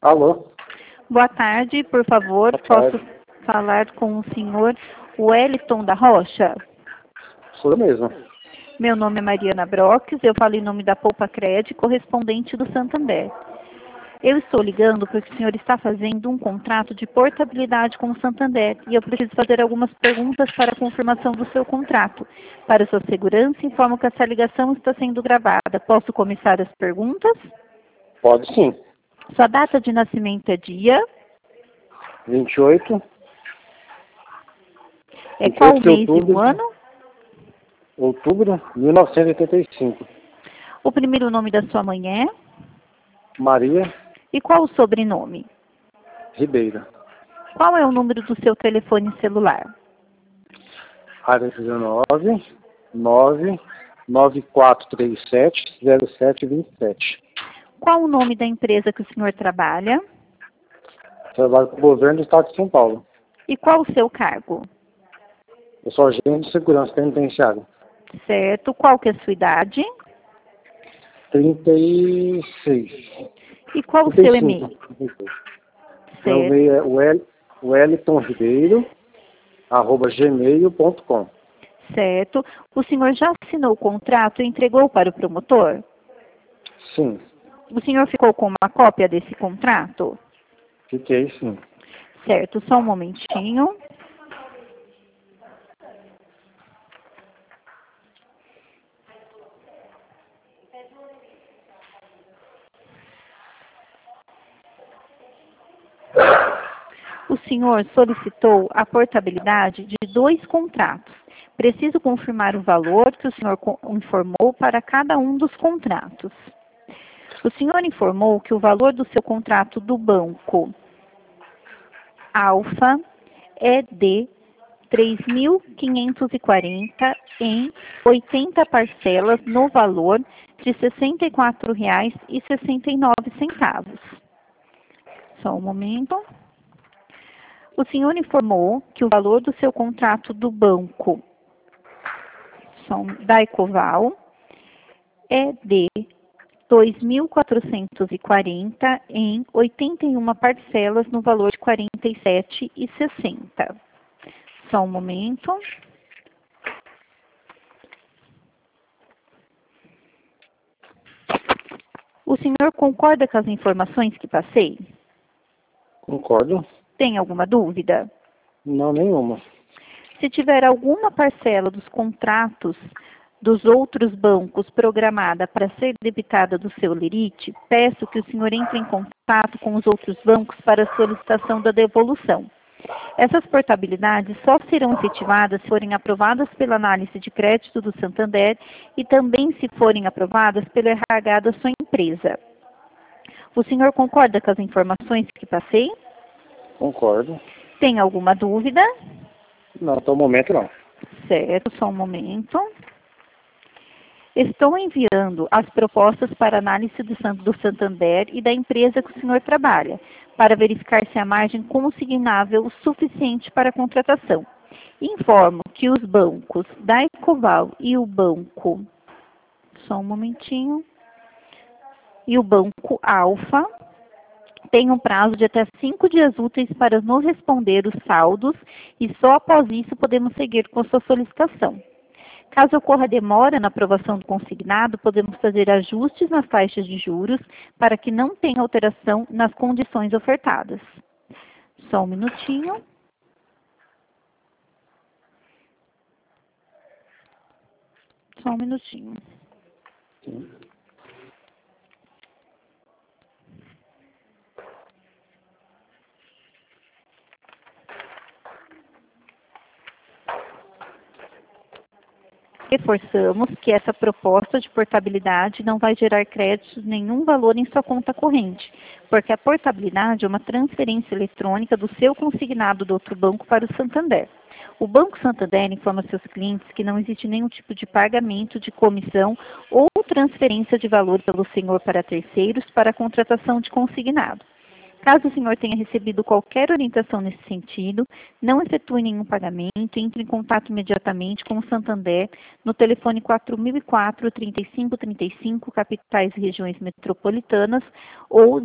Alô? Boa tarde, por favor, Boa tarde. posso falar com o senhor Wellington da Rocha? Sou eu mesmo. Meu nome é Mariana Broques, eu falo em nome da Poupa Cred, correspondente do Santander. Eu estou ligando porque o senhor está fazendo um contrato de portabilidade com o Santander e eu preciso fazer algumas perguntas para a confirmação do seu contrato. Para sua segurança, informo que essa ligação está sendo gravada. Posso começar as perguntas? Pode sim. Sua data de nascimento é dia? 28. É qual o 28 de mês e outubro, o ano? Outubro de 1985. O primeiro nome da sua mãe é? Maria E qual o sobrenome? Ribeiro. Qual é o número do seu telefone celular? Área 19 99437 0727. Qual o nome da empresa que o senhor trabalha? Trabalho para o governo do estado de São Paulo. E qual o seu cargo? Eu sou agente de segurança penitenciária. Certo. Qual que é a sua idade? 36. E qual o seu 35. e-mail? 36. Meu Certo. e-mail é wellingtonribeiro@gmail.com. Certo. O senhor já assinou o contrato e entregou para o promotor? Sim, O senhor ficou com uma cópia desse contrato? fiquei sim. Certo. Só um momentinho. O senhor solicitou a portabilidade de 2 contratos. Preciso confirmar o valor que o senhor informou para cada um dos contratos. O senhor informou que o valor do seu contrato do banco Alfa é de 3.540 em 80 parcelas no valor de R$ 64,69. Só um momento. O senhor informou que o valor do seu contrato do banco da Ecoval é de 2.440 em 81 parcelas no valor de R$ 47,60. Só um momento. O senhor concorda com as informações que passei? Concordo? Tem alguma dúvida? Não, nenhuma. Se tiver alguma parcela dos contratos dos outros bancos programada para ser debitada do seu lerite, peço que o senhor entre em contato com os outros bancos para a solicitação da devolução. Essas portabilidades só serão efetivadas se forem aprovadas pela análise de crédito do Santander e também se forem aprovadas pelo RH da sua empresa. O senhor concorda com as informações que passei? Concordo. Tem alguma dúvida? Não, até o momento não. Certo, só um momento. Estou enviando as propostas para análise do Santander e da empresa que o senhor trabalha, para verificar se a margem consignável suficiente para a contratação. Informo que os bancos da Ecoval e o banco, só um momentinho, e o banco Alfa têm um prazo de até 5 dias úteis para nos responder os saldos e só após isso podemos seguir com a sua solicitação. Caso ocorra demora na aprovação do consignado, podemos fazer ajustes nas taxas de juros para que não tenha alteração nas condições ofertadas. Só um minutinho. Só um minutinho. Sim. Reforçamos que essa proposta de portabilidade não vai gerar crédito nenhum valor em sua conta corrente, porque a portabilidade é uma transferência eletrônica do seu consignado do outro banco para o Santander. O Banco Santander informa seus clientes que não existe nenhum tipo de pagamento de comissão ou transferência de valor pelo senhor para terceiros para a contratação de consignado. Caso o senhor tenha recebido qualquer orientação nesse sentido, não efetue nenhum pagamento, entre em contato imediatamente com o Santander no telefone 4004-3535, capitais e regiões metropolitanas, ou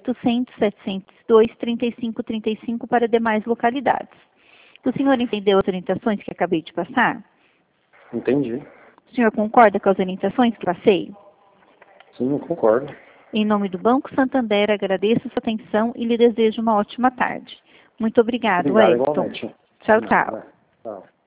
0800-702-3535 para demais localidades. O senhor entendeu as orientações que acabei de passar? Entendi. O senhor concorda com as orientações que passei? Sim, eu concordo. Em nome do Banco Santander, agradeço sua atenção e lhe desejo uma ótima tarde. Muito obrigado, Obrigado, Edson. igualmente. Tchau, tchau. Tchau.